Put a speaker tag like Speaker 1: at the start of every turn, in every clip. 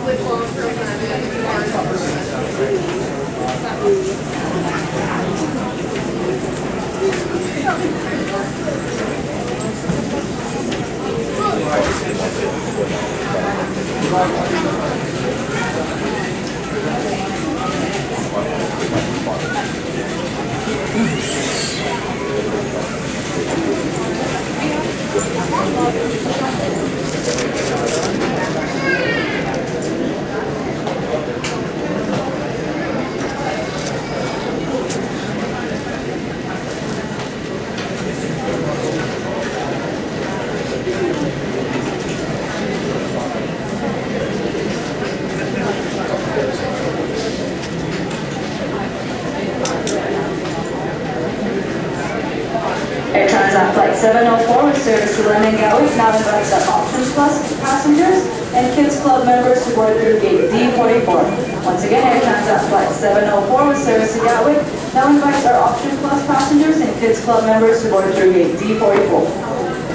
Speaker 1: Air Transat Flight 704 with service to London Gatwick now invites our Options Plus passengers and Kids Club members to board through gate D44. Once again, Air Transat Flight 704 with service to Gatwick now invites our Options Plus passengers and Kids Club members to board through gate D44.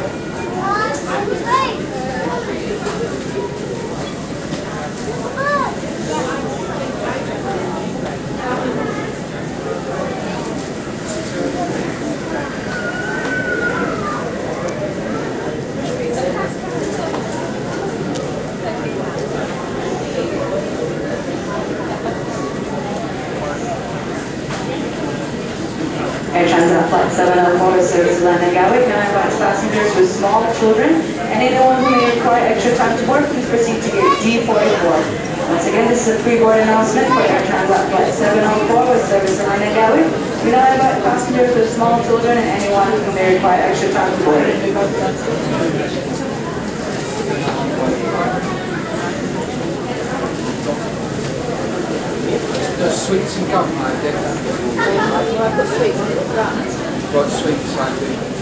Speaker 1: Air Transat Flight 704 with service to London Gatwick now invites passengers with small children and anyone who may require extra time to board, please proceed to gate D44. Once again, this is a pre-board announcement for Air Transat Flight 704 with service to London Gatwick. We now invite passengers with small children and anyone who may require extra time to board.
Speaker 2: Sweets and gum, I did.
Speaker 3: I've got sweets and that.
Speaker 2: Got sweets, I do.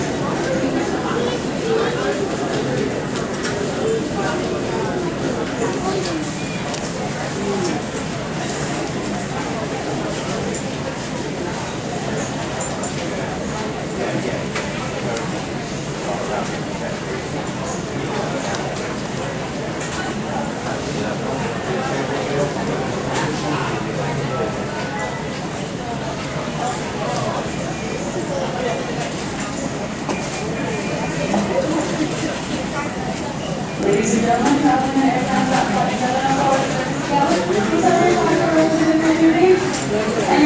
Speaker 1: Ladies and gentlemen, traveling in Air Transat Flight 704 with service to Gatwick, please have your time for the rest of the duty.